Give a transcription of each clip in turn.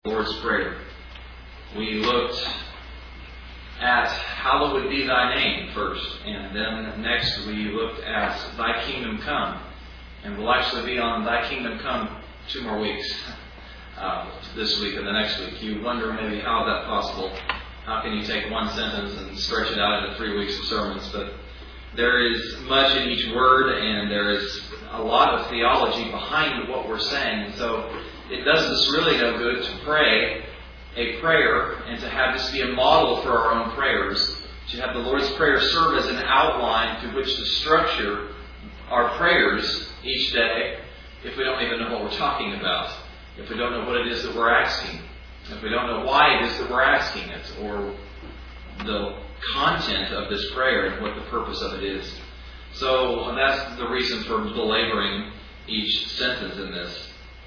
Lord's Prayer. We looked at hallowed be thy name first, and then next we looked at thy kingdom come. And we'll actually be on thy kingdom come 2 more weeks, this week and the next week. You wonder maybe how that's possible. How can you take one sentence and stretch it out into 3 weeks of sermons? But there is much in each word, and there is a lot of theology behind what we're saying. And so it does us really no good to pray a prayer and to have this be a model for our own prayers, to have the Lord's Prayer serve as an outline through which to structure our prayers each day if we don't even know what we're talking about, if we don't know what it is that we're asking, if we don't know why it is that we're asking it, or the content of this prayer and what the purpose of it is. So that's the reason for belaboring each sentence in this.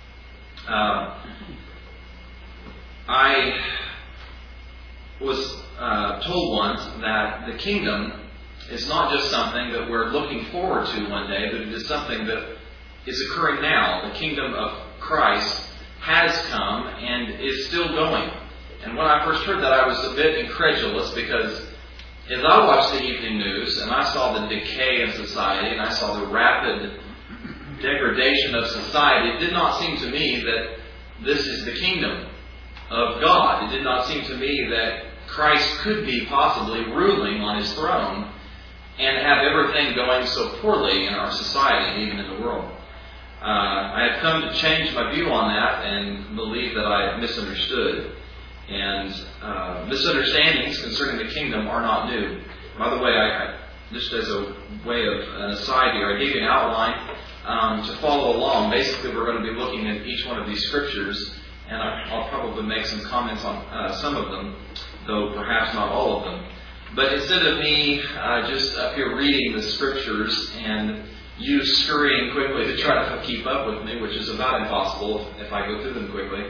I was told once that the kingdom is not just something that we're looking forward to one day, but it is something that is occurring now. The kingdom of Christ has come and is still going. And when I first heard that, I was a bit incredulous, because as I watched the evening news and I saw the decay of society and I saw the rapid degradation of society, it did not seem to me that this is the kingdom of God. It did not seem to me that Christ could be possibly ruling on His throne and have everything going so poorly in our society and even in the world. I have come to change my view on that and believe that I misunderstood. And misunderstandings concerning the kingdom are not new. By the way, I just as a way of an aside here, I gave you an outline to follow along. Basically, we're going to be looking at each one of these scriptures, and I'll probably make some comments on some of them, though perhaps not all of them. But instead of me just up here reading the scriptures and you scurrying quickly to try to keep up with me, which is about impossible if I go through them quickly,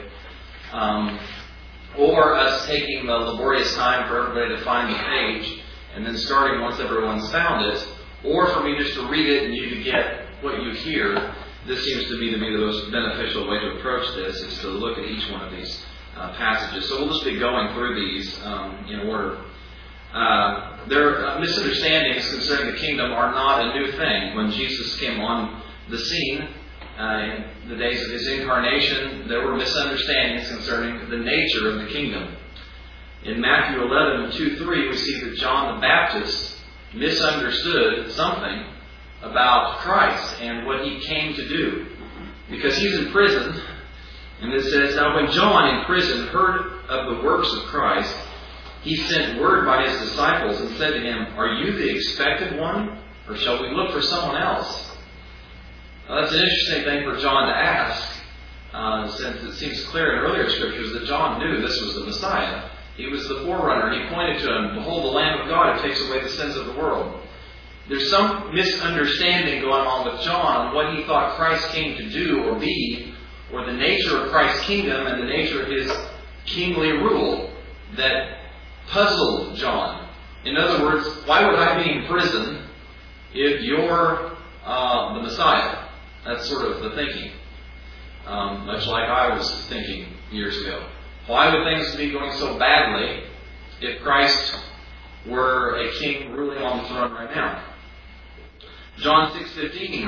or us taking the laborious time for everybody to find the page and then starting once everyone's found it, or for me just to read it and you to get what you hear, this seems to me the most beneficial way to approach this, is to look at each one of these passages. So we'll just be going through these in order. Misunderstandings concerning the kingdom are not a new thing. When Jesus came on the scene, in the days of His incarnation, there were misunderstandings concerning the nature of the kingdom. In Matthew 11:2-3, we see that John the Baptist misunderstood something about Christ and what He came to do. Because he's in prison, and it says, "Now when John in prison heard of the works of Christ, he sent word by his disciples and said to him, 'Are you the expected one, or shall we look for someone else?'" Now, that's an interesting thing for John to ask, since it seems clear in earlier scriptures that John knew this was the Messiah. He was the forerunner. He pointed to him, "Behold, the Lamb of God who takes away the sins of the world." There's some misunderstanding going on with John on what he thought Christ came to do or be, or the nature of Christ's kingdom and the nature of His kingly rule, that puzzled John. In other words, why would I be in prison if you're the Messiah? That's sort of the thinking. Much like I was thinking years ago. Why would things be going so badly if Christ were a king ruling on the throne right now? John 6:15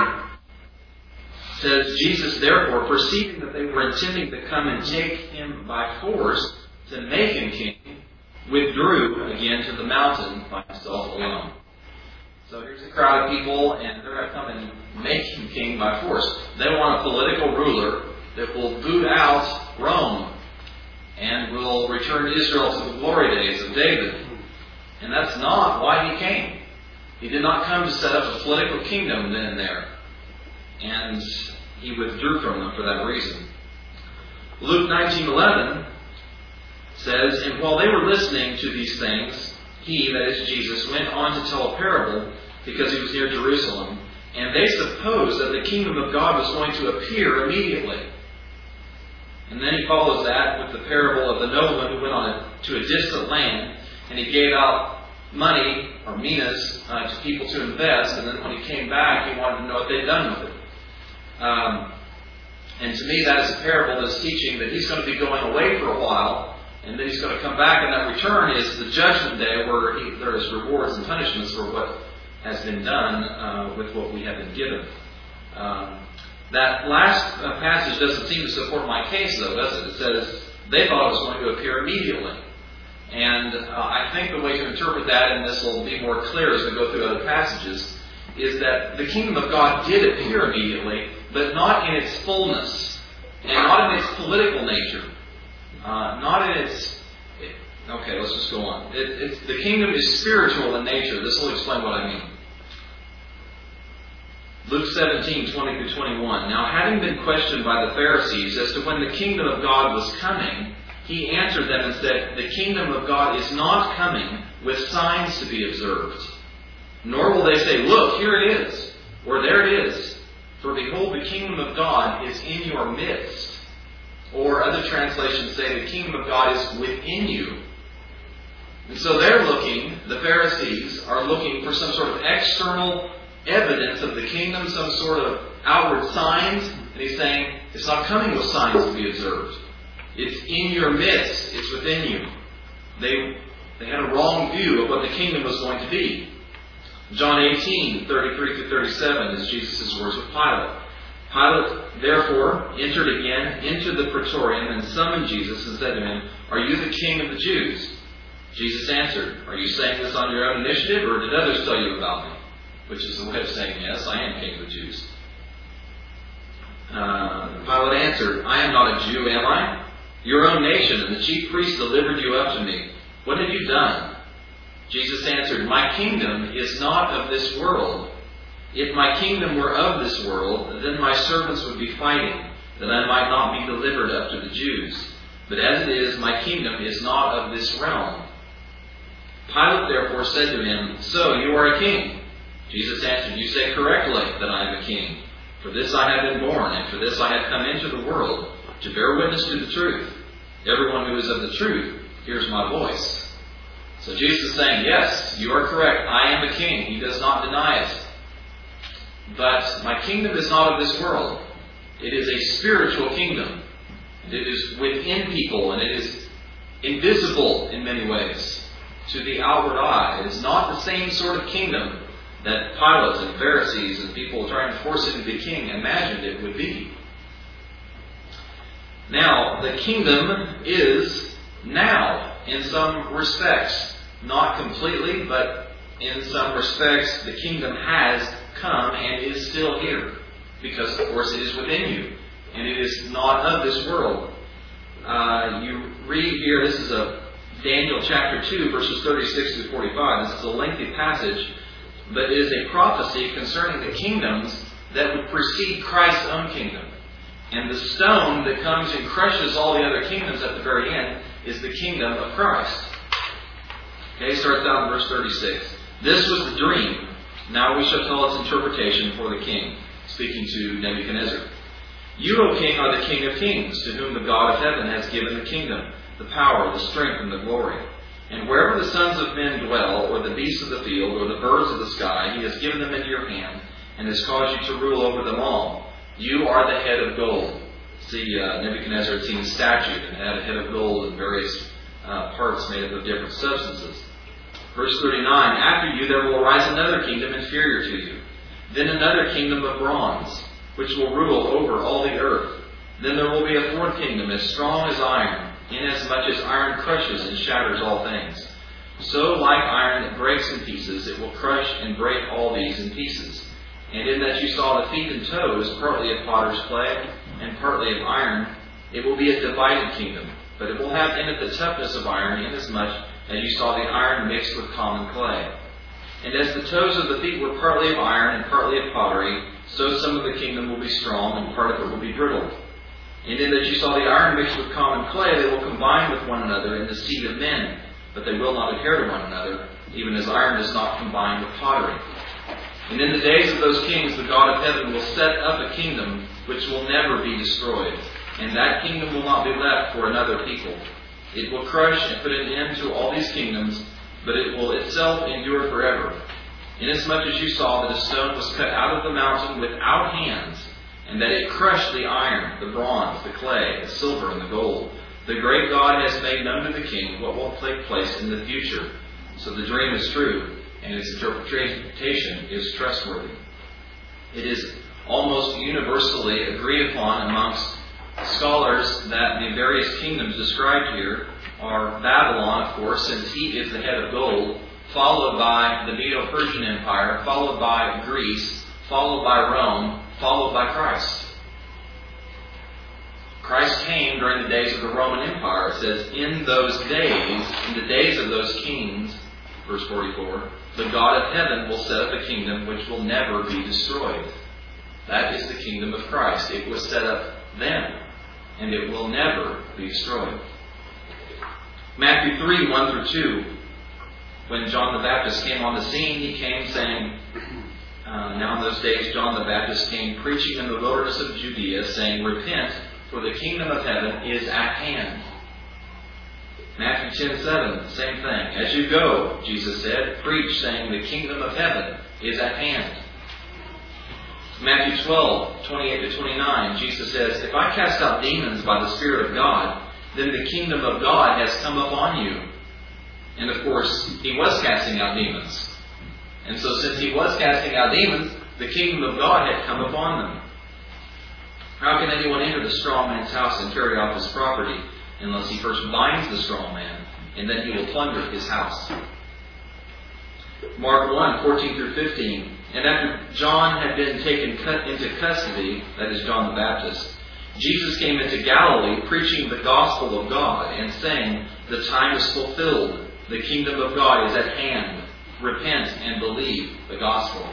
says, "Jesus therefore, perceiving that they were intending to come and take Him by force to make Him king, withdrew again to the mountain by Himself alone." So here's a crowd of people, and they're going to come and make Him king by force. They want a political ruler that will boot out Rome and will return Israel to the glory days of David. And that's not why He came. He did not come to set up a political kingdom then and there. And He withdrew from them for that reason. Luke 19:11 says, "And while they were listening to these things, He," that is Jesus, "went on to tell a parable, because He was near Jerusalem. And they supposed that the kingdom of God was going to appear immediately." And then He follows that with the parable of the nobleman who went to a distant land, and he gave out money, or minas, to people to invest, and then when he came back, he wanted to know what they'd done with it. And to me, that is a parable that's teaching that He's going to be going away for a while, and then He's going to come back, and that return is the judgment day where there is rewards and punishments for what has been done with what we have been given. That last passage doesn't seem to support my case, though, does it? It says they thought it was going to appear immediately. And I think the way to interpret that, and this will be more clear as we go through other passages, is that the kingdom of God did appear immediately, but not in its fullness, and not in its political nature, not in its... Okay, let's just go on. The kingdom is spiritual in nature. This will explain what I mean. Luke 17, 20 through 21. Now, having been questioned by the Pharisees as to when the kingdom of God was coming, He answered them and said, the kingdom of God is not coming with signs to be observed. Nor will they say, look, here it is, or there it is. For behold, the kingdom of God is in your midst. Or other translations say, the kingdom of God is within you. And so they're looking, the Pharisees are looking for some sort of external evidence of the kingdom, some sort of outward signs. And He's saying, it's not coming with signs to be observed. It's in your midst. It's within you. They had a wrong view of what the kingdom was going to be. John 18, 33 through 37 is Jesus' words with Pilate. Pilate, therefore, entered again into the praetorium and summoned Jesus and said to Him, are you the king of the Jews? Jesus answered, are you saying this on your own initiative, or did others tell you about me? Which is a way of saying, yes, I am king of the Jews. Pilate answered, I am not a Jew, am I? Your own nation and the chief priests delivered you up to me. What have you done? Jesus answered, my kingdom is not of this world. If my kingdom were of this world, then my servants would be fighting, that I might not be delivered up to the Jews. But as it is, my kingdom is not of this realm. Pilate therefore said to him, so you are a king? Jesus answered, you say correctly that I am a king. For this I have been born, and for this I have come into the world, to bear witness to the truth. Everyone who is of the truth hears my voice. So Jesus is saying, yes, you are correct. I am a king. He does not deny it. But my kingdom is not of this world. It is a spiritual kingdom. And it is within people, and it is invisible in many ways to the outward eye. It is not the same sort of kingdom that Pilate and Pharisees and people trying to force him to be king imagined it would be. Now, the kingdom is now in some respects. Not completely, but in some respects the kingdom has come and is still here. Because, of course, it is within you. And it is not of this world. You read here, this is Daniel chapter 2, verses 36 to 45. This is a lengthy passage, but it is a prophecy concerning the kingdoms that would precede Christ's own kingdom. And the stone that comes and crushes all the other kingdoms at the very end is the kingdom of Christ. Okay, starts out in verse 36. This was the dream. Now we shall tell its interpretation for the king. Speaking to Nebuchadnezzar. You, O king, are the king of kings, to whom the God of heaven has given the kingdom, the power, the strength, and the glory. And wherever the sons of men dwell, or the beasts of the field, or the birds of the sky, He has given them into your hand, and has caused you to rule over them all. You are the head of gold. See, Nebuchadnezzar had seen a statue and had a head of gold and various parts made up of different substances. Verse 39, after you there will arise another kingdom inferior to you. Then another kingdom of bronze, which will rule over all the earth. Then there will be a fourth kingdom as strong as iron, inasmuch as iron crushes and shatters all things. So like iron that breaks in pieces, it will crush and break all these in pieces. And in that you saw the feet and toes, partly of potter's clay and partly of iron, it will be a divided kingdom. But it will have in it the toughness of iron, inasmuch as you saw the iron mixed with common clay. And as the toes of the feet were partly of iron and partly of pottery, so some of the kingdom will be strong and part of it will be brittle. And in that you saw the iron mixed with common clay, they will combine with one another in the seed of men, but they will not adhere to one another, even as iron does not combine with pottery. And in the days of those kings, the God of heaven will set up a kingdom which will never be destroyed. And that kingdom will not be left for another people. It will crush and put an end to all these kingdoms, but it will itself endure forever. Inasmuch as you saw that a stone was cut out of the mountain without hands, and that it crushed the iron, the bronze, the clay, the silver, and the gold. The great God has made known to the king what will take place in the future. So the dream is true, and its interpretation is trustworthy. It is almost universally agreed upon amongst scholars that the various kingdoms described here are Babylon, of course, since he is the head of gold, followed by the Medo-Persian Empire, followed by Greece, followed by Rome, followed by Christ. Christ came during the days of the Roman Empire. It says, in those days, in the days of those kings, verse 44, the God of heaven will set up a kingdom which will never be destroyed. That is the kingdom of Christ. It was set up then, and it will never be destroyed. Matthew 3, 1 through 2. When John the Baptist came on the scene, he came saying, now in those days John the Baptist came preaching in the wilderness of Judea, saying, repent, for the kingdom of heaven is at hand. Matthew 10:7, same thing. As you go, Jesus said, preach, saying, the kingdom of heaven is at hand. Matthew 12:28-29, Jesus says, if I cast out demons by the Spirit of God, then the kingdom of God has come upon you. And of course, he was casting out demons. And so since he was casting out demons, the kingdom of God had come upon them. How can anyone enter the strong man's house and carry off his property unless he first binds the strong man, and then he will plunder his house? Mark 1:14-15. And after John had been taken into custody, that is John the Baptist, Jesus came into Galilee preaching the gospel of God and saying, the time is fulfilled. The kingdom of God is at hand. Repent and believe the gospel.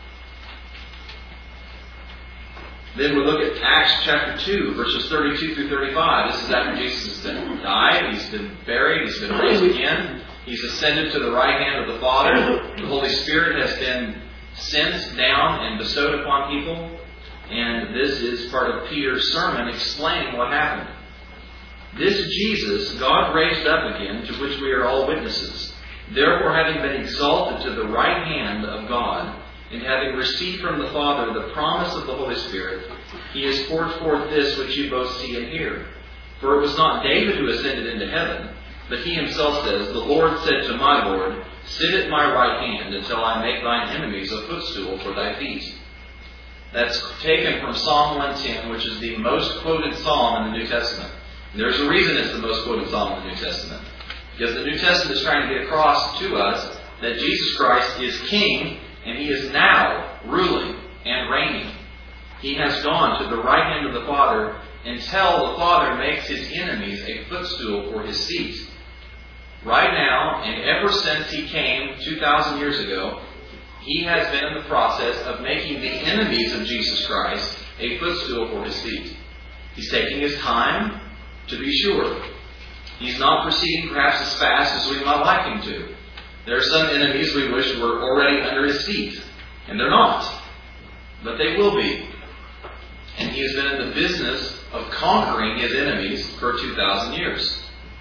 Then we look at Acts chapter 2, verses 32-35. This is after Jesus has been died, he's been buried, he's been raised again. He's ascended to the right hand of the Father. The Holy Spirit has been sent down and bestowed upon people. And this is part of Peter's sermon explaining what happened. This Jesus God raised up again, to which we are all witnesses. Therefore, having been exalted to the right hand of God, and having received from the Father the promise of the Holy Spirit, he has poured forth this which you both see and hear. For it was not David who ascended into heaven, but he himself says, the Lord said to my Lord, sit at my right hand until I make thine enemies a footstool for thy feet. That's taken from Psalm 110, which is the most quoted psalm in the New Testament. And there's a reason it's the most quoted psalm in the New Testament. Because the New Testament is trying to get across to us that Jesus Christ is King, and he is now ruling and reigning. He has gone to the right hand of the Father until the Father makes his enemies a footstool for his seat. Right now, and ever since he came 2,000 years ago, he has been in the process of making the enemies of Jesus Christ a footstool for his seat. He's taking his time, to be sure. He's not proceeding perhaps as fast as we might like him to. There are some enemies we wish were already under his feet, and they're not. But they will be. And he has been in the business of conquering his enemies for 2,000 years.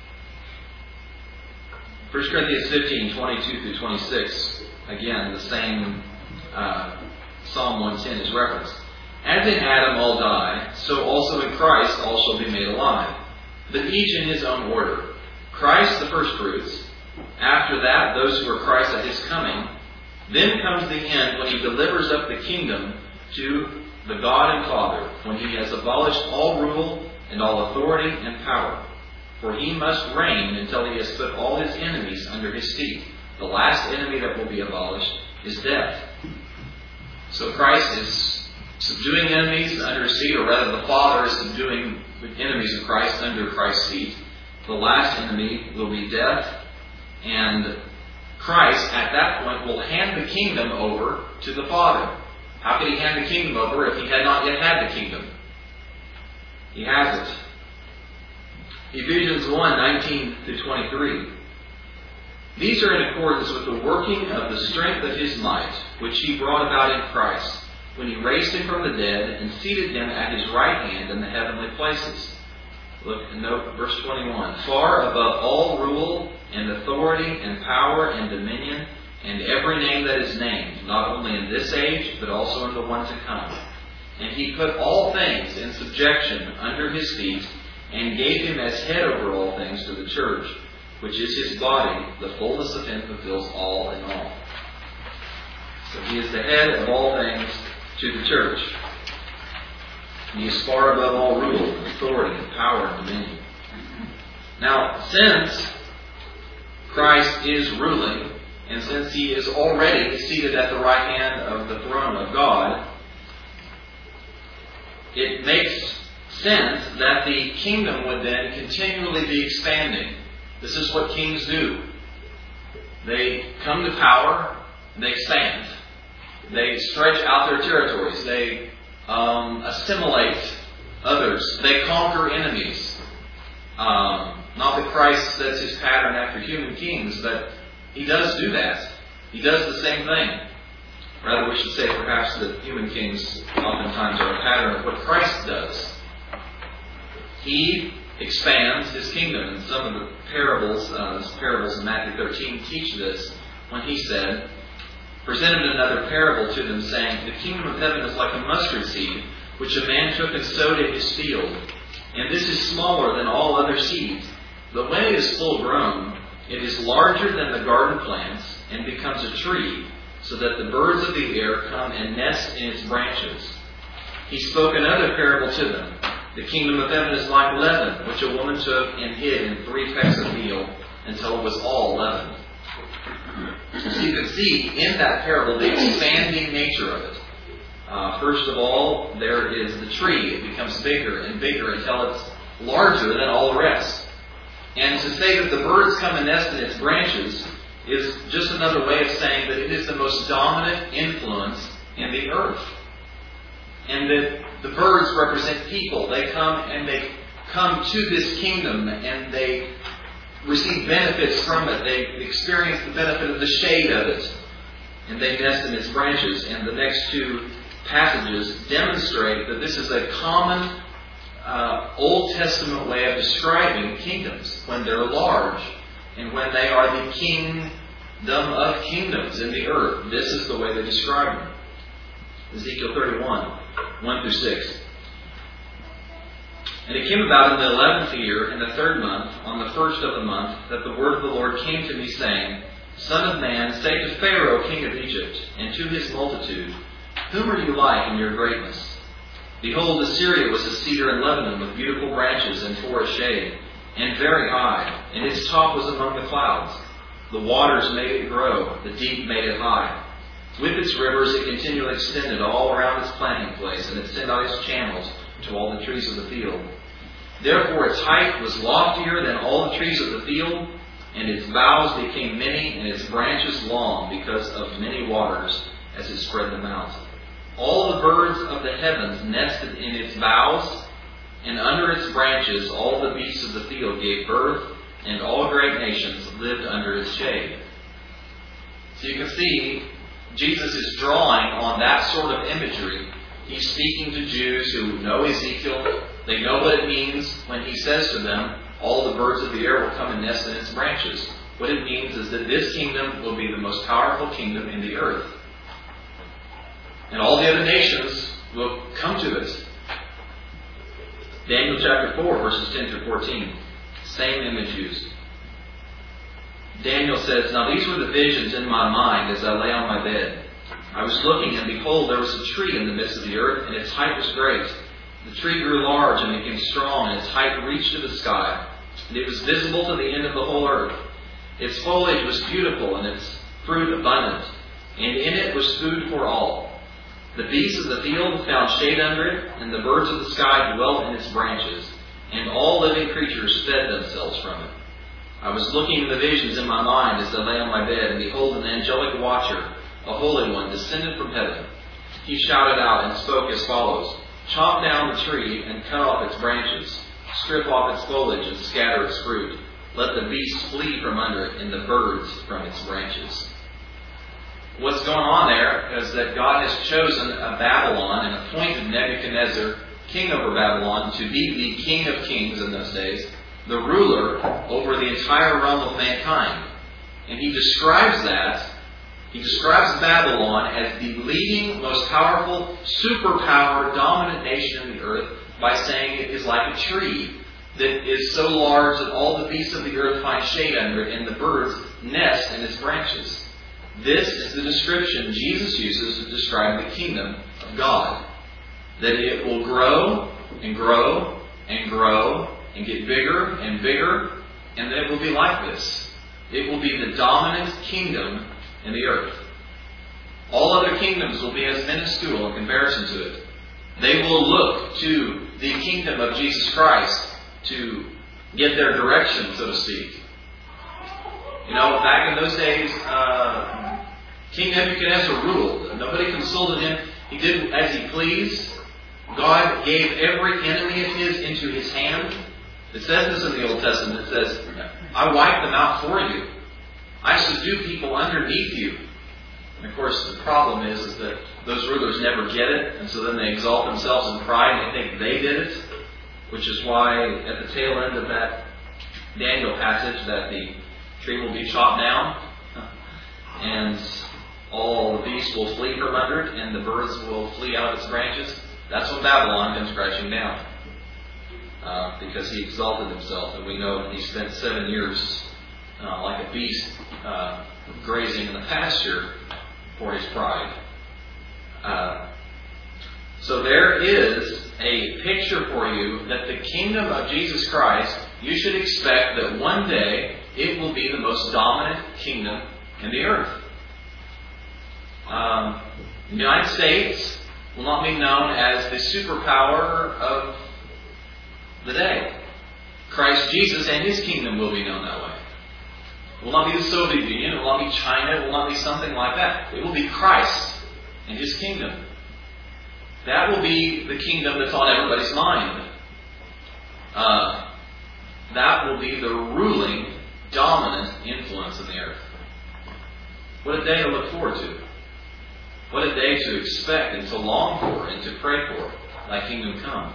1 Corinthians 15:22-26. Again, the same Psalm 110 is referenced. As in Adam all die, so also in Christ all shall be made alive, but each in his own order. Christ the firstfruits, after that those who are Christ at his coming. Then comes the end when he delivers up the kingdom to the God and Father, when he has abolished all rule and all authority and power. For he must reign until he has put all his enemies under his feet. The last enemy that will be abolished is death. So Christ is subduing enemies under his feet, or rather the Father is subduing the enemies of Christ under Christ's feet. The last enemy will be death, and Christ at that point will hand the kingdom over to the Father. How could he hand the kingdom over if he had not yet had the kingdom? He has it. Ephesians 1:19-23. These are in accordance with the working of the strength of his might, which he brought about in Christ, when he raised him from the dead and seated him at his right hand in the heavenly places. Look and note verse 21. Far above all rule and authority and power and dominion and every name that is named, not only in this age, but also in the one to come. And he put all things in subjection under his feet, and gave him as head over all things to the church, which is his body, the fullness of him who fills all in all. So he is the head of all things to the church. And he is far above all rule, and authority, and power, and dominion. Now, since Christ is ruling, and since he is already seated at the right hand of the throne of God, it makes sense that the kingdom would then continually be expanding. This is what kings do. They come to power, they expand. They stretch out their territories. They assimilate others. They conquer enemies. Not that Christ sets his pattern after human kings, but he does do that. He does the same thing. Rather, we should say perhaps that human kings oftentimes are a pattern of what Christ does. He expands his kingdom. And some of the parables in Matthew 13 teach this when he said, presented another parable to them, saying, the kingdom of heaven is like a mustard seed, which a man took and sowed in his field. And this is smaller than all other seeds. But when it is full grown, it is larger than the garden plants, and becomes a tree, so that the birds of the air come and nest in its branches. He spoke another parable to them. The kingdom of heaven is like leaven, which a woman took and hid in 3 pecks of meal, until it was all leavened. So you can see in that parable the expanding nature of it. First of all, there is the tree. It becomes bigger and bigger until it's larger than all the rest. And to say that the birds come and nest in its branches is just another way of saying that it is the most dominant influence in the earth. And that the birds represent people. They come to this kingdom and they receive benefits from it. They experience the benefit of the shade of it. And they nest in its branches. And the next 2 passages demonstrate that this is a common Old Testament way of describing kingdoms when they're large and when they are the kingdom of kingdoms in the earth. This is the way they describe them. Ezekiel 31, 1 through 6. And it came about in the 11th year, in the 3rd month, on the 1st of the month, that the word of the Lord came to me, saying, Son of man, say to Pharaoh, king of Egypt, and to his multitude, whom are you like in your greatness? Behold, Assyria was a cedar in Lebanon with beautiful branches and for a shade, and very high, and its top was among the clouds. The waters made it grow, the deep made it high. With its rivers it continually extended all around its planting place, and it sent out its channels to all the trees of the field. Therefore its height was loftier than all the trees of the field, and its boughs became many, and its branches long, because of many waters, as it spread them out. All the birds of the heavens nested in its boughs, and under its branches all the beasts of the field gave birth, and all great nations lived under its shade. So you can see, Jesus is drawing on that sort of imagery. He's speaking to Jews who know Ezekiel. They know what it means when he says to them, all the birds of the air will come and nest in its branches. What it means is that this kingdom will be the most powerful kingdom in the earth. And all the other nations will come to it. Daniel chapter 4, verses 10 through 14. Same image used. Daniel says, Now these were the visions in my mind as I lay on my bed. I was looking, and behold, there was a tree in the midst of the earth, and its height was great. The tree grew large and became strong, and its height reached to the sky. And it was visible to the end of the whole earth. Its foliage was beautiful, and its fruit abundant, and in it was food for all. The beasts of the field found shade under it, and the birds of the sky dwelt in its branches, and all living creatures fed themselves from it. I was looking in the visions in my mind as I lay on my bed, and behold, an angelic watcher, a holy one, descended from heaven. He shouted out and spoke as follows, Chop down the tree and cut off its branches. Strip off its foliage and scatter its fruit. Let the beasts flee from under it, and the birds from its branches. What's going on there is that God has chosen a Babylon and appointed Nebuchadnezzar, king over Babylon, to be the king of kings in those days, the ruler over the entire realm of mankind. And he describes that He describes Babylon as the leading, most powerful, superpower, dominant nation in the earth by saying it is like a tree that is so large that all the beasts of the earth find shade under it and the birds nest in its branches. This is the description Jesus uses to describe the kingdom of God. That it will grow and grow and grow and get bigger and bigger, and that it will be like this. It will be the dominant kingdom in the earth. All other kingdoms will be as minuscule in comparison to it. They will look to the kingdom of Jesus Christ to get their direction, so to speak. Back in those days, King Nebuchadnezzar ruled. Nobody consulted him. He did as he pleased. God gave every enemy of his into his hand. It says this in the Old Testament. It says, I wiped them out for you. I subdue people underneath you. And of course, the problem is that those rulers never get it, and so then they exalt themselves in pride and they think they did it, which is why at the tail end of that Daniel passage that the tree will be chopped down, and all the beasts will flee from under it, and the birds will flee out of its branches. That's when Babylon comes crashing down, because he exalted himself, and we know that he spent 7 years like a beast grazing in the pasture for his pride. So there is a picture for you that the kingdom of Jesus Christ, you should expect that one day it will be the most dominant kingdom in the earth. The United States will not be known as the superpower of the day. Christ Jesus and his kingdom will be known that way. It will not be the Soviet Union, it will not be China, it will not be something like that. It will be Christ and his kingdom. That will be the kingdom that's on everybody's mind. That will be the ruling, dominant influence in the earth. What a day to look forward to. What a day to expect and to long for and to pray for. Thy kingdom come.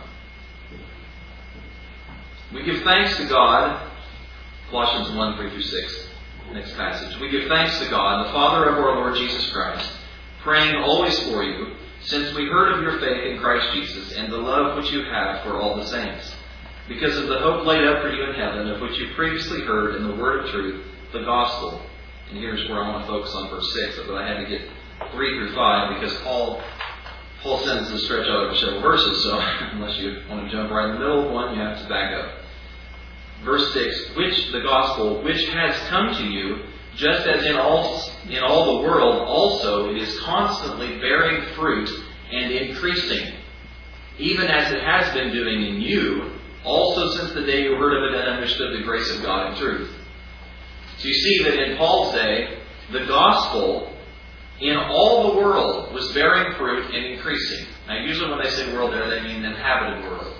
We give thanks to God. Colossians 1, 3 through 6. Next passage. We give thanks to God, the Father of our Lord Jesus Christ, praying always for you, since we heard of your faith in Christ Jesus and the love which you have for all the saints, because of the hope laid up for you in heaven, of which you previously heard in the word of truth, the gospel. And here's where I want to focus on verse 6, but I had to get 3 through 5 because Paul's sentences stretch out over several verses, so unless you want to jump right in the middle of one, you have to back up. Verse 6, which the gospel which has come to you, just as in all the world also it is constantly bearing fruit and increasing, even as it has been doing in you, also since the day you heard of it and understood the grace of God in truth. So you see that in Paul's day, the gospel in all the world was bearing fruit and increasing. Now usually when they say world there, they mean the inhabited world.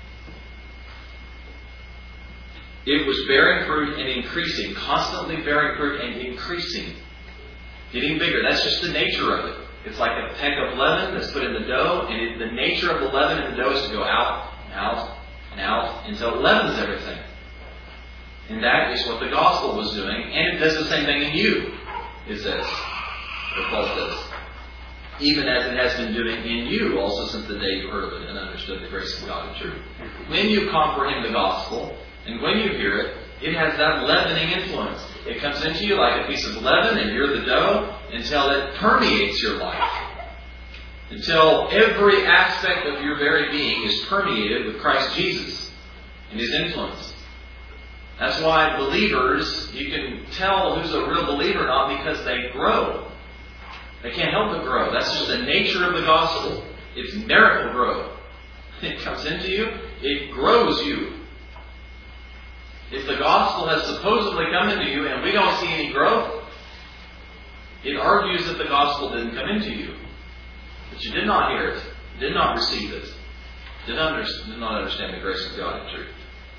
It was bearing fruit and increasing, constantly bearing fruit and increasing, getting bigger. That's just the nature of it. It's like a peck of leaven that's put in the dough, and the nature of the leaven in the dough is to go out and out and out until it leavens everything. And that is what the gospel was doing, and it does the same thing in you, it says, or Paul says. Even as it has been doing in you also since the day you heard of it and understood the grace of God in truth. When you comprehend the gospel, and when you hear it, it has that leavening influence. It comes into you like a piece of leaven, and you're the dough, until it permeates your life. Until every aspect of your very being is permeated with Christ Jesus and his influence. That's why believers, you can tell who's a real believer or not because they grow. They can't help but grow. That's just the nature of the gospel. It's miracle growth. It comes into you, it grows you. If the gospel has supposedly come into you and we don't see any growth, it argues that the gospel didn't come into you. That you did not hear it, did not receive it, did not understand the grace of God in truth.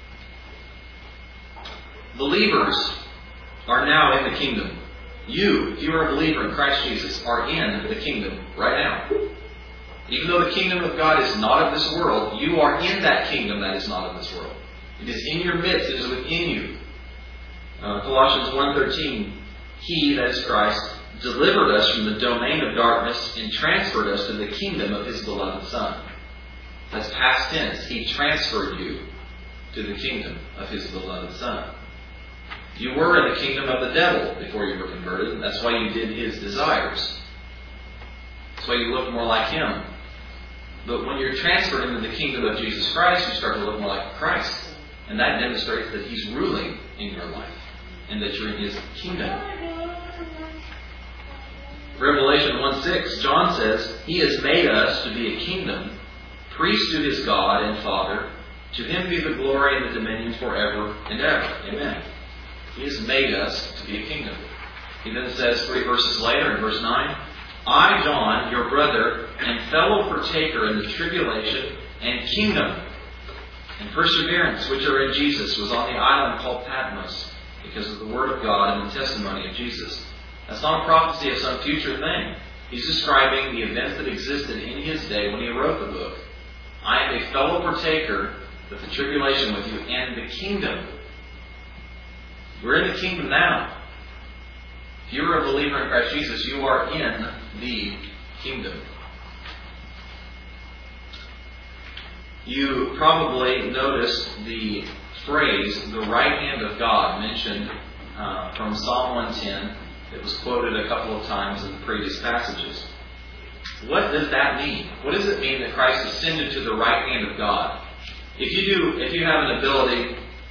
Believers are now in the kingdom. You, if you are a believer in Christ Jesus, are in the kingdom right now. Even though the kingdom of God is not of this world, you are in that kingdom that is not of this world. It is in your midst. It is within you. Colossians 1:13, He, that is Christ, delivered us from the domain of darkness and transferred us to the kingdom of His beloved Son. That's past tense. He transferred you to the kingdom of His beloved Son. You were in the kingdom of the devil before you were converted. That's why you did his desires. That's why you look more like him. But when you're transferred into the kingdom of Jesus Christ, you start to look more like Christ. And that demonstrates that He's ruling in your life and that you're in His kingdom. Revelation 1:6, John says, He has made us to be a kingdom, priest to His God and Father. To Him be the glory and the dominion forever and ever. Amen. He has made us to be a kingdom. He then says 3 verses later in verse 9, I, John, your brother and fellow partaker in the tribulation and kingdom and perseverance which are in Jesus, was on the island called Patmos because of the word of God and the testimony of Jesus. That's not a prophecy of some future thing. He's describing the events that existed in his day when he wrote the book. I am a fellow partaker with the tribulation with you and the kingdom. We're in the kingdom now. If you're a believer in Christ Jesus, you are in the kingdom. You probably noticed the phrase, the right hand of God, mentioned from Psalm 110. It was quoted a couple of times in the previous passages. What does that mean? What does it mean that Christ ascended to the right hand of God? If you have an ability,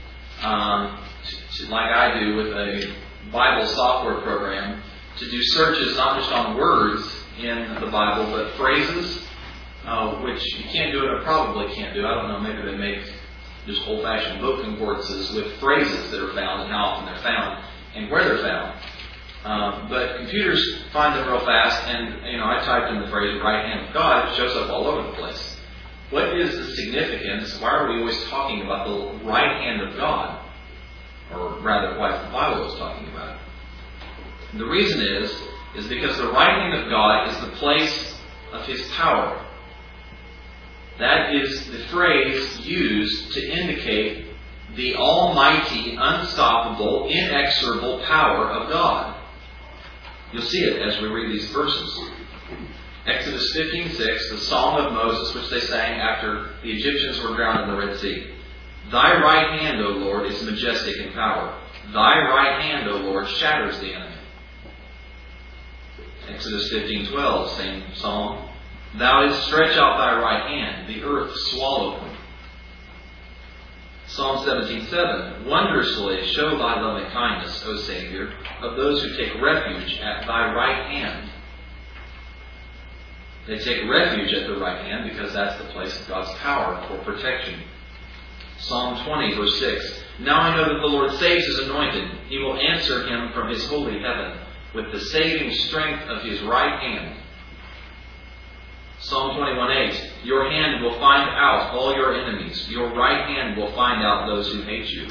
like I do with a Bible software program, to do searches not just on words in the Bible, but phrases, which you can't do it or probably can't do. I don't know, maybe they make just old-fashioned book concordances with phrases that are found and how often they're found and where they're found. But computers find them real fast, and I typed in the phrase right hand of God, it shows up all over the place. What is the significance? Why are we always talking about the right hand of God? Or rather, why the Bible is talking about it. And the reason is because the right hand of God is the place of His power. That is the phrase used to indicate the almighty, unstoppable, inexorable power of God. You'll see it as we read these verses. Exodus 15:6, the Song of Moses, which they sang after the Egyptians were drowned in the Red Sea. Thy right hand, O Lord, is majestic in power. Thy right hand, O Lord, shatters the enemy. Exodus 15:12, same psalm. Thou didst stretch out thy right hand, the earth swallowed them. Psalm 17:7, wondrously show thy loving kindness, O Savior, of those who take refuge at thy right hand. They take refuge at the right hand because that's the place of God's power for protection. Psalm 20, verse 6. Now I know that the Lord saves His anointed. He will answer him from His holy heaven with the saving strength of His right hand. Psalm 21:8. Your hand will find out all your enemies. Your right hand will find out those who hate you.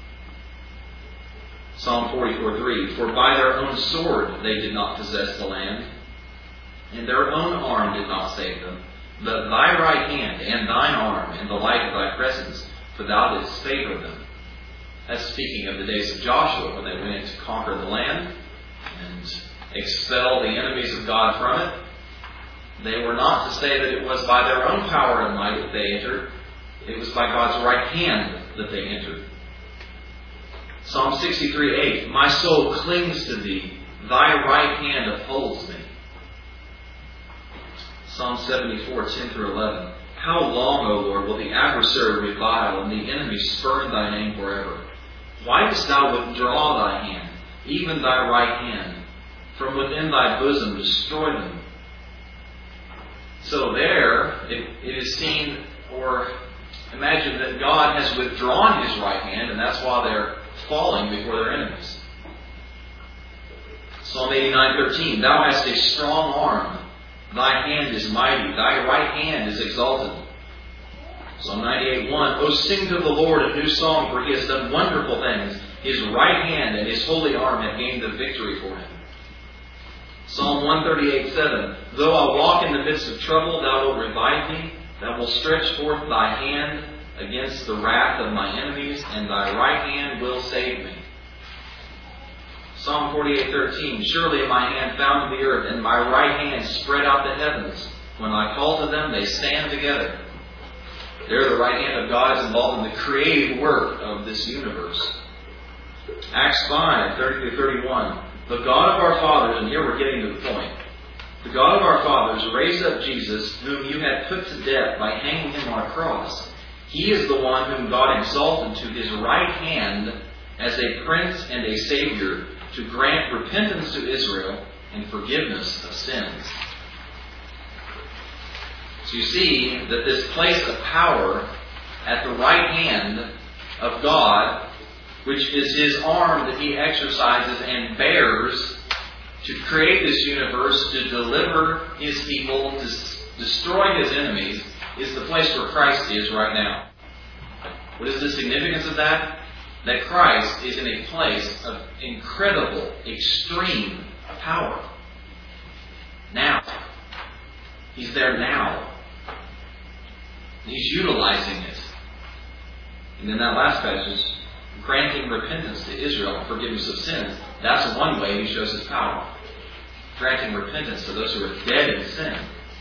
Psalm 44:3. For by their own sword they did not possess the land, and their own arm did not save them. But thy right hand and thine arm and the light of thy presence, for thou didst favor them. That's speaking of the days of Joshua when they went to conquer the land and expel the enemies of God from it. They were not to say that it was by their own power and might that they entered. It was by God's right hand that they entered. Psalm 63:8. My soul clings to thee. Thy right hand upholds me. Psalm 74:10-11. How long, O Lord, will the adversary revile and the enemy spurn thy name forever? Why dost thou withdraw thy hand, even thy right hand? From within thy bosom destroy them. So there, it is seen, or imagine that God has withdrawn His right hand, and that's why they're falling before their enemies. Psalm 89:13. Thou hast a strong arm. Thy hand is mighty. Thy right hand is exalted. Psalm 98:1. O sing to the Lord a new song, for He has done wonderful things. His right hand and His holy arm have gained the victory for Him. Psalm 138:7. Though I walk in the midst of trouble, thou wilt revive me. Thou wilt stretch forth thy hand against the wrath of my enemies, and thy right hand will save me. Psalm 48:13, surely my hand found the earth, and my right hand spread out the heavens. When I call to them, they stand together. There the right hand of God is involved in the creative work of this universe. Acts 5:30-31. The God of our fathers, and here we're getting to the point. The God of our fathers raised up Jesus, whom you had put to death by hanging him on a cross. He is the one whom God exalted to his right hand as a prince and a savior, to grant repentance to Israel and forgiveness of sins. So you see that this place of power at the right hand of God, which is his arm that he exercises and bears to create this universe, to deliver his people, to destroy his enemies, is the place where Christ is right now. What is the significance of that? That Christ is in a place of incredible, extreme power. Now. He's there now. He's utilizing it. And in that last passage, granting repentance to Israel and forgiveness of sins, that's one way he shows his power. Granting repentance to those who are dead in sin.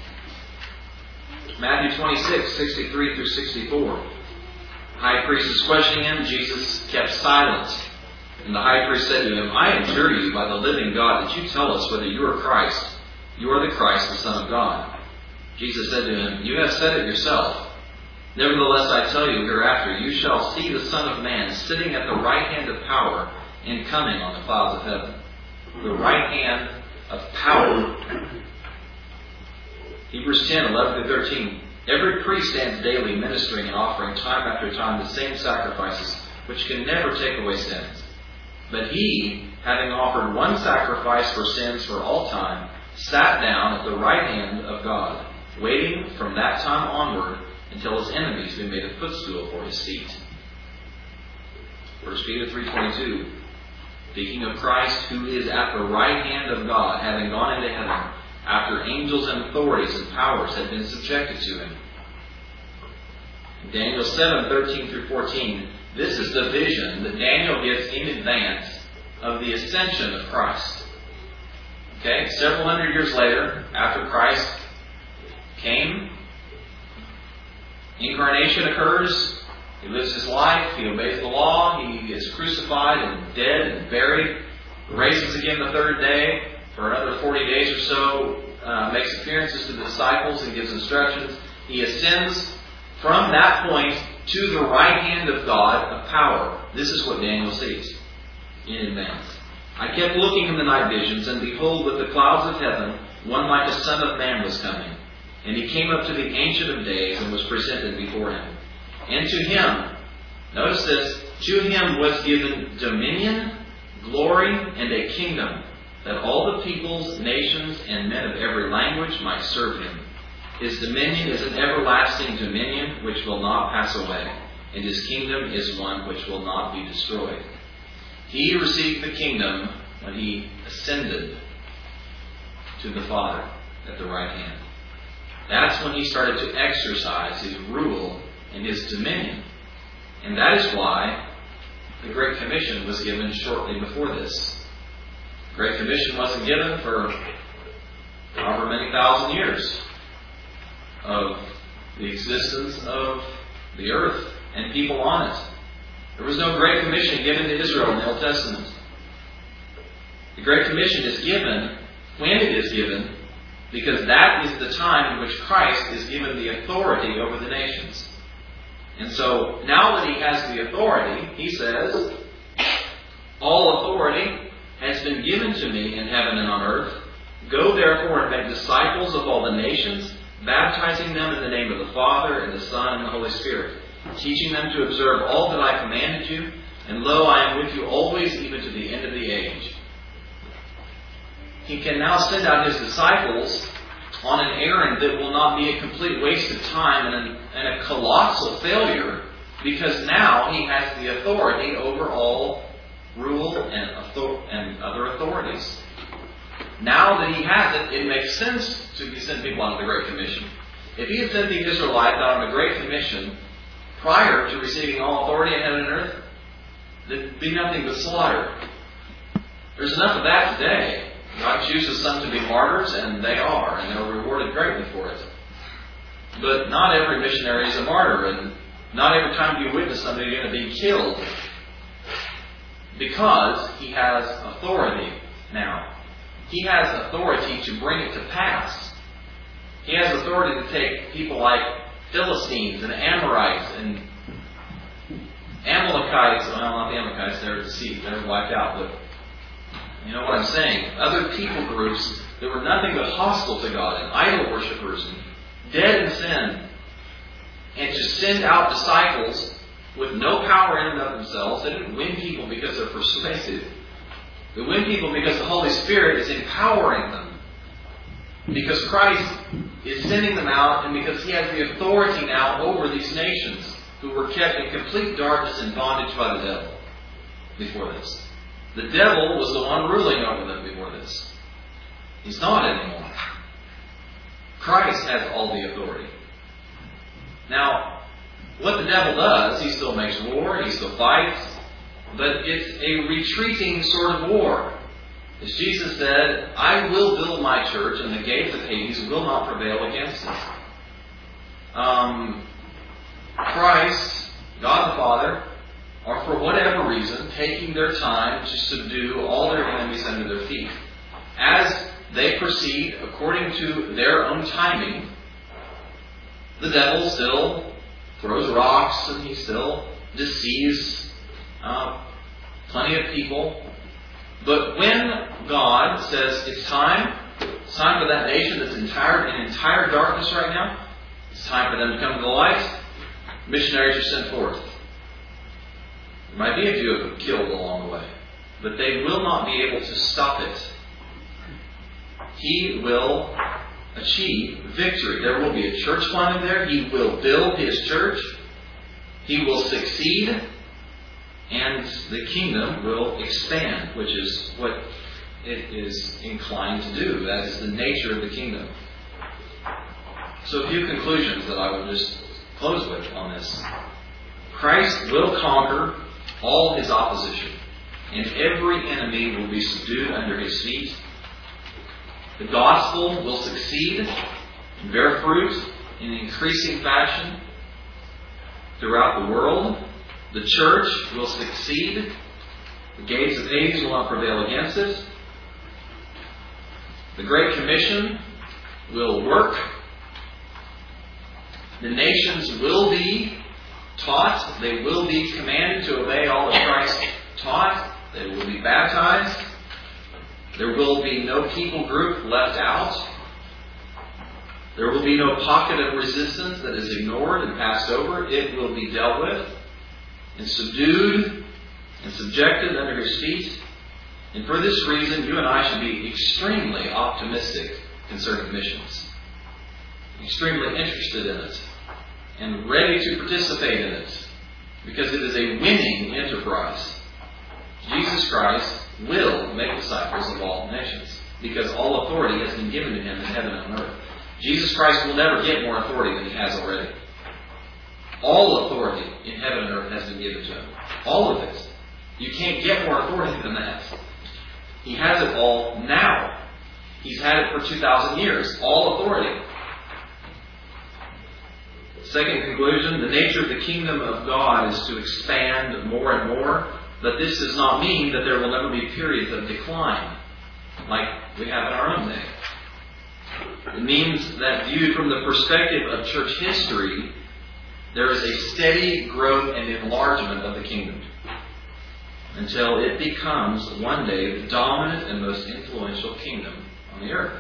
Matthew 26:63-64. The high priest is questioning him. Jesus kept silent. And the high priest said to him, I adjure you by the living God that you tell us whether you are Christ. You are the Christ, the Son of God. Jesus said to him, you have said it yourself. Nevertheless, I tell you, hereafter you shall see the Son of Man sitting at the right hand of power and coming on the clouds of heaven. The right hand of power. Hebrews 10:11-13. Every priest stands daily ministering and offering time after time the same sacrifices, which can never take away sins. But he, having offered one sacrifice for sins for all time, sat down at the right hand of God, waiting from that time onward until his enemies be made a footstool for his feet. 1 Peter 3:22. Speaking of Christ, who is at the right hand of God, having gone into heaven, after angels and authorities and powers had been subjected to him. In Daniel 7:13-14, this is the vision that Daniel gets in advance of the ascension of Christ. Okay, several hundred years later, after Christ came, incarnation occurs, he lives his life, he obeys the law, he is crucified and dead and buried, raises again the third day, for another 40 days or so, makes appearances to the disciples and gives instructions. He ascends from that point to the right hand of God of power. This is what Daniel sees in advance. I kept looking in the night visions, and behold, with the clouds of heaven, one like a son of man was coming. And he came up to the Ancient of Days and was presented before him. And to him, notice this, to him was given dominion, glory, and a kingdom, that all the peoples, nations, and men of every language might serve him. His dominion is an everlasting dominion which will not pass away, and his kingdom is one which will not be destroyed. He received the kingdom when he ascended to the Father at the right hand. That's when he started to exercise his rule and his dominion. And that is why the Great Commission was given shortly before this. The Great Commission wasn't given for however many thousand years of the existence of the earth and people on it. There was no Great Commission given to Israel in the Old Testament. The Great Commission is given when it is given, because that is the time in which Christ is given the authority over the nations. And so, now that he has the authority, he says, all authority has been given to me in heaven and on earth. Go therefore and make disciples of all the nations, baptizing them in the name of the Father and the Son and the Holy Spirit, teaching them to observe all that I commanded you, and lo, I am with you always, even to the end of the age. He can now send out his disciples on an errand that will not be a complete waste of time and a colossal failure, because now he has the authority over all rule and other authorities. Now that he has it, it makes sense to send people on the Great Commission. If he had sent the Israelites out on the Great Commission prior to receiving all authority in heaven and earth, there'd be nothing but slaughter. There's enough of that today. God chooses some to be martyrs, and they are, and they're rewarded greatly for it. But not every missionary is a martyr, and not every time you witness somebody you're going to be killed, because he has authority now. He has authority to bring it to pass. He has authority to take people like Philistines and Amorites and Amalekites. Well, not the Amalekites, they're deceived, they're wiped out. But you know what I'm saying? Other people groups that were nothing but hostile to God and idol worshippers and dead in sin, and to send out disciples with no power in and of themselves. They didn't win people because they're persuasive. They win people because the Holy Spirit is empowering them. Because Christ is sending them out, and because He has the authority now over these nations who were kept in complete darkness and bondage by the devil before this. The devil was the one ruling over them before this. He's not anymore. Christ has all the authority. Now, what the devil does, he still makes war, he still fights, but it's a retreating sort of war. As Jesus said, I will build my church, and the gates of Hades will not prevail against it. Christ, God the Father, are for whatever reason taking their time to subdue all their enemies under their feet. As they proceed according to their own timing, the devil still throws rocks, and he still deceives plenty of people. But when God says it's time for that nation that's in entire darkness right now, it's time for them to come to the light, missionaries are sent forth. There might be a few of them killed along the way, but they will not be able to stop it. He will achieve victory. There will be a church planted there. He will build His church. He will succeed. And the kingdom will expand, which is what it is inclined to do. That is the nature of the kingdom. So a few conclusions that I will just close with on this. Christ will conquer all His opposition, and every enemy will be subdued under His feet. The gospel will succeed and bear fruit in increasing fashion throughout the world. The church will succeed. The gates of Hades will not prevail against it. The Great Commission will work. The nations will be taught. They will be commanded to obey all that Christ taught. They will be baptized. There will be no people group left out. There will be no pocket of resistance that is ignored and passed over. It will be dealt with and subdued and subjected under His feet. And for this reason, you and I should be extremely optimistic concerning missions. Extremely interested in it. And ready to participate in it. Because it is a winning enterprise. Jesus Christ will make disciples of all nations. Because all authority has been given to Him in heaven and on earth. Jesus Christ will never get more authority than He has already. All authority in heaven and earth has been given to Him. All of it. You can't get more authority than that. He has it all now. He's had it for 2,000 years. All authority. Second conclusion, the nature of the kingdom of God is to expand more and more. But this does not mean that there will never be periods of decline like we have in our own day. It means that viewed from the perspective of church history, there is a steady growth and enlargement of the kingdom until it becomes one day the dominant and most influential kingdom on the earth.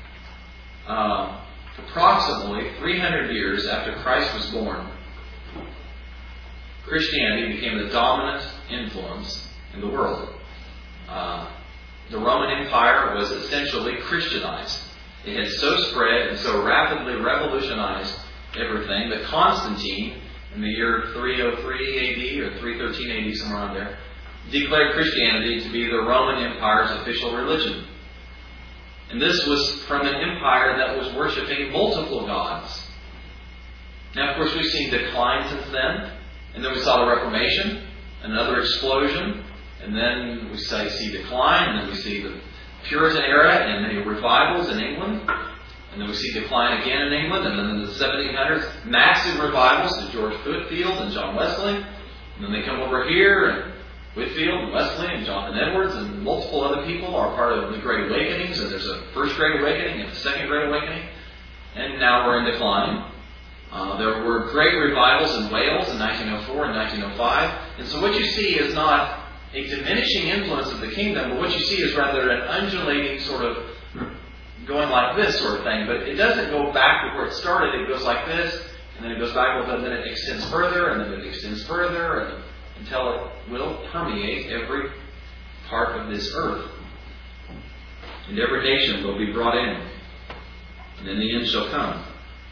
Approximately 300 years after Christ was born, Christianity became the dominant influence in the world. The Roman Empire was essentially Christianized. It had so spread and so rapidly revolutionized everything that Constantine, in the year 303 AD or 313 AD, somewhere around there, declared Christianity to be the Roman Empire's official religion. And this was from an empire that was worshipping multiple gods. Now, of course, we've seen decline since then. And then we saw the Reformation, another explosion. And then we see decline, and then we see the Puritan era and many revivals in England. And then we see decline again in England, and then in the 1700s, massive revivals to George Whitefield and John Wesley. And then they come over here, and Whitefield and Wesley and Jonathan Edwards and multiple other people are part of the Great Awakenings. And there's a First Great Awakening and a Second Great Awakening. And now we're in decline. There were great revivals in Wales in 1904 and 1905. And so what you see is not a diminishing influence of the kingdom, but what you see is rather an undulating sort of going like this sort of thing. But it doesn't go back to where it started. It goes like this, and then it goes back, and then it extends further, and then it extends further, until it will permeate every part of this earth. And every nation will be brought in. And then the end shall come.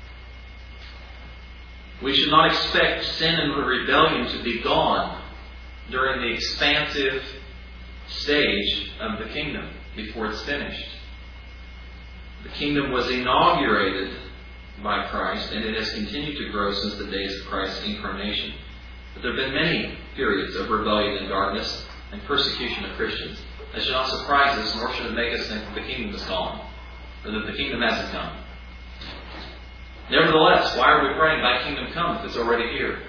We should not expect sin and rebellion to be gone during the expansive stage of the kingdom before it's finished. The kingdom was inaugurated by Christ, and it has continued to grow since the days of Christ's incarnation. But there have been many periods of rebellion and darkness and persecution of Christians. That should not surprise us, nor should it make us think that the kingdom is gone, or that the kingdom hasn't come. Nevertheless, why are we praying, Thy kingdom come, if it's already here?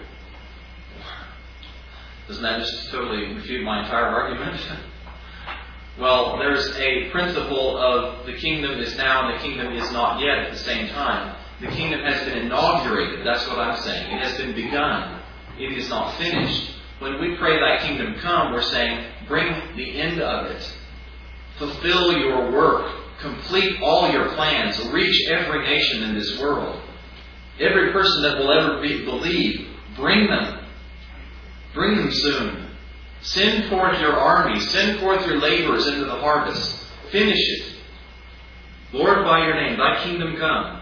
Doesn't that just totally refute my entire argument? Well, there's a principle of the kingdom is now and the kingdom is not yet at the same time. The kingdom has been inaugurated. That's what I'm saying. It has been begun. It is not finished. When we pray, Thy kingdom come, we're saying, bring the end of it. Fulfill your work. Complete all your plans. Reach every nation in this world. Every person that will ever believe, bring them. Bring them soon. Send forth your army. Send forth your laborers into the harvest. Finish it. Glorify your name. Thy kingdom come.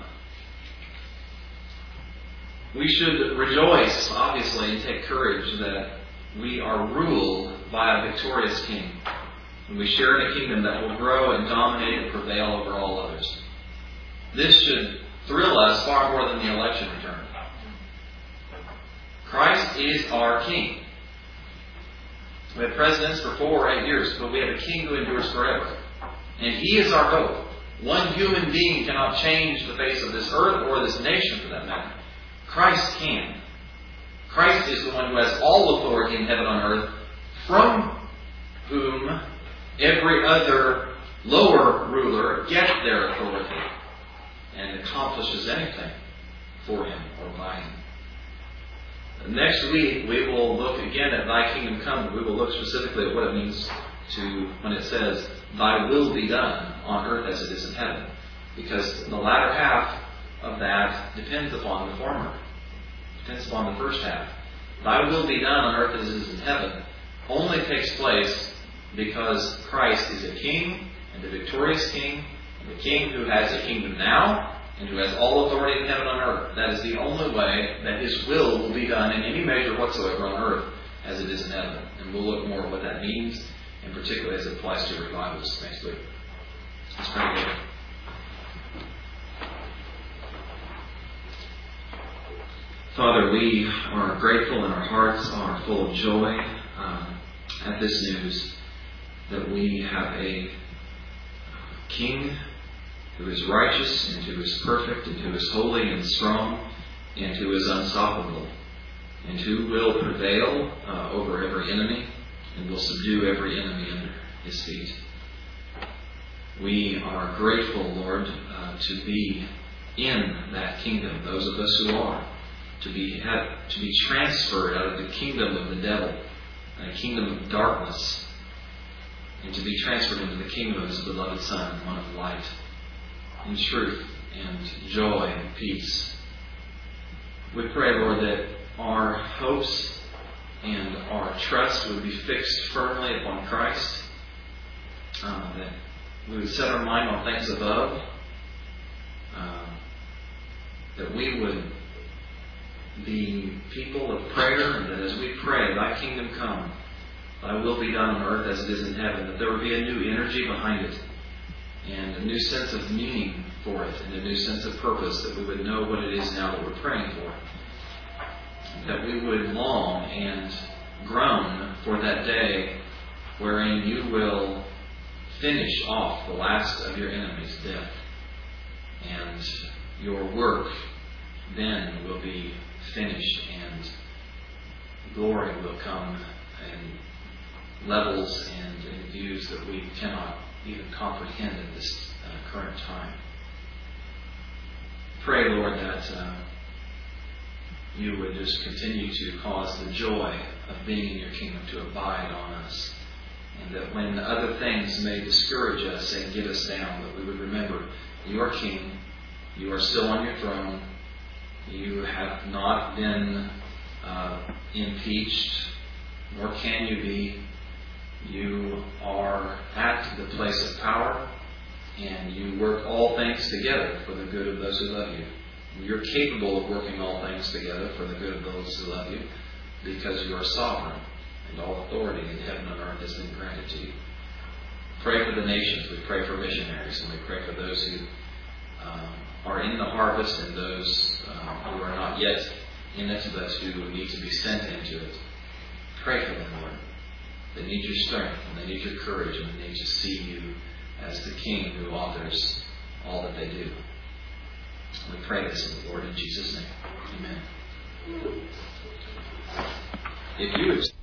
We should rejoice, obviously, and take courage that we are ruled by a victorious king. And we share in a kingdom that will grow and dominate and prevail over all others. This should thrill us far more than the election return. Christ is our king. We have presidents for 4 or 8 years, but we have a king who endures forever. And He is our hope. One human being cannot change the face of this earth or this nation for that matter. Christ can. Christ is the one who has all authority in heaven and earth, from whom every other lower ruler gets their authority and accomplishes anything for him or by him. Next week, we will look again at Thy kingdom come. We will look specifically at what it means to when it says, Thy will be done on earth as it is in heaven. Because the latter half of that depends upon the former. Depends upon the first half. Thy will be done on earth as it is in heaven only takes place because Christ is a king and a victorious king, and a king who has a kingdom now and who has all authority in heaven and earth. That is the only way that His will be done in any measure whatsoever on earth as it is in heaven. And we'll look more at what that means, and particularly as it applies to revivals next week. Let's pray together. Father, we are grateful and our hearts are full of joy at this news that we have a King who is righteous and who is perfect and who is holy and strong and who is unstoppable and who will prevail over every enemy and will subdue every enemy under His feet. We are grateful, Lord, to be in that kingdom, those of us who are, to be transferred out of the kingdom of the devil, a kingdom of darkness, and to be transferred into the kingdom of His beloved Son, one of light, and truth, and joy, and peace. We pray, Lord, that our hopes and our trust would be fixed firmly upon Christ, that we would set our mind on things above, that we would be people of prayer, and that as we pray, Thy kingdom come, Thy will be done on earth as it is in heaven, that there would be a new energy behind it, and a new sense of meaning for it, and a new sense of purpose, that we would know what it is now that we're praying for. That we would long and groan for that day wherein you will finish off the last of your enemies, death. And your work then will be finished, and glory will come in levels and in views that we cannot even comprehend at this current time. Pray, Lord, that you would just continue to cause the joy of being in your kingdom to abide on us. And that when other things may discourage us and get us down, that we would remember you are King, you are still on your throne, you have not been impeached, nor can you be. You are at the place of power, and you work all things together for the good of those who love you. And you're capable of working all things together for the good of those who love you, because you are sovereign, and all authority in heaven and earth has been granted to you. Pray for the nations. We pray for missionaries, and we pray for those who are in the harvest and those who are not yet in it, but who need to be sent into it. Pray for them, Lord. They need your strength, and they need your courage, and they need to see you as the King who authors all that they do. We pray this, Lord, in Jesus' name. Amen. If you would